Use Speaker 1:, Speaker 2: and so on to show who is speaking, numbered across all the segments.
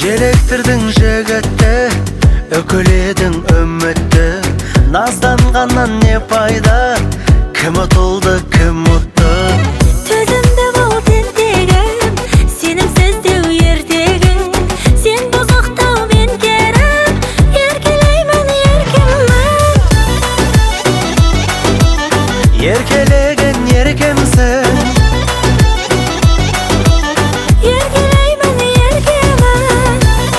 Speaker 1: Желектирдиң жігітті, өкіледің үмітті. Назданғаннан не пайда, кім ұтылды, кім ұтты?
Speaker 2: Төзімді бол тентегім, сенімсіз деу ертегім. Сен бұзықтау, мен керім, еркелеймін, еркеммін.
Speaker 1: Еркелеген еркемсің,
Speaker 2: Еркелеймін, еркеммін.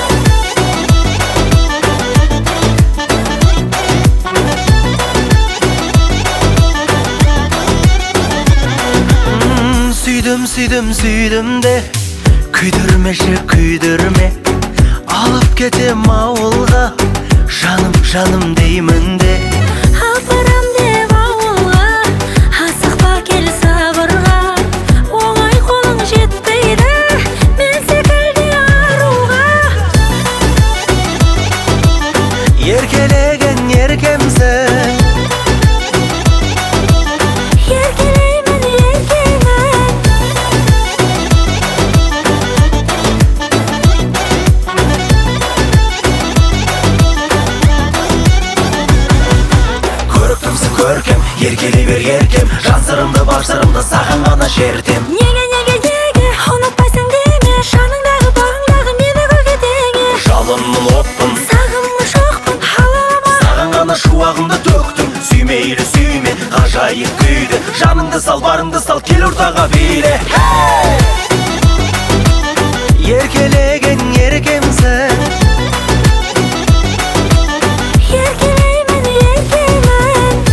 Speaker 1: Сүйдім де, күйдірмеші күйдірме. Алып кетем ауылға, жаным деймін де.
Speaker 2: Апарам деп ауылға, асықпа кел сабырға. Оңай қолың жетпейді, мен секілді аруға.
Speaker 1: Еркелеген еркемсің,
Speaker 2: Еркелеймін, еркеммін.
Speaker 1: көріктімсің көркем, еркелей бер еркем. Жан сырымды, бар сырымды саған ғана шертем.
Speaker 2: Неге, ұнатпайсың деме, жаныңдағы бағыңдағы мені гүлге теңе.
Speaker 1: Жалынмын отпын,
Speaker 2: Сағыммын жоқпын, халалама.
Speaker 1: саған ғана шуағымды төктім. Сүймейлі сүйме, ғажайып күйді. Жаныңды сал, барыңды сал, кел ортаға биле. Еркелеген еркемсің,
Speaker 2: Еркелеймін, еркеммін.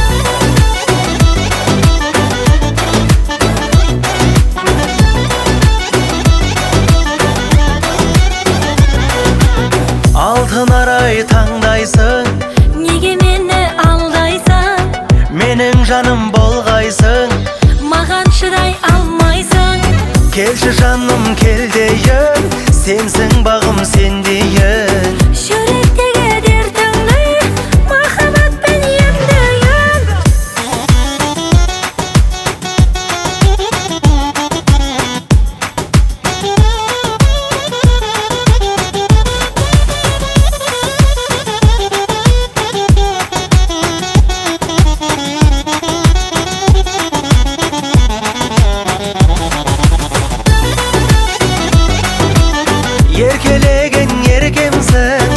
Speaker 1: алтын арай таңдайсың.
Speaker 2: Неге мені алдайсың?
Speaker 1: Менің жаным болғайсың.
Speaker 2: Маған шыдай алмайсың.
Speaker 1: Келші жаным кел дейін, сенсің бағым сен дейін.
Speaker 2: Жүректегі дертіңді махаббатпен емдейін.
Speaker 1: Еркелеген еркемсің,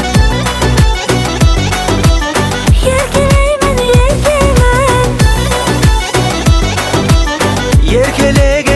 Speaker 2: Еркелеймін, еркеммін.
Speaker 1: еркелеген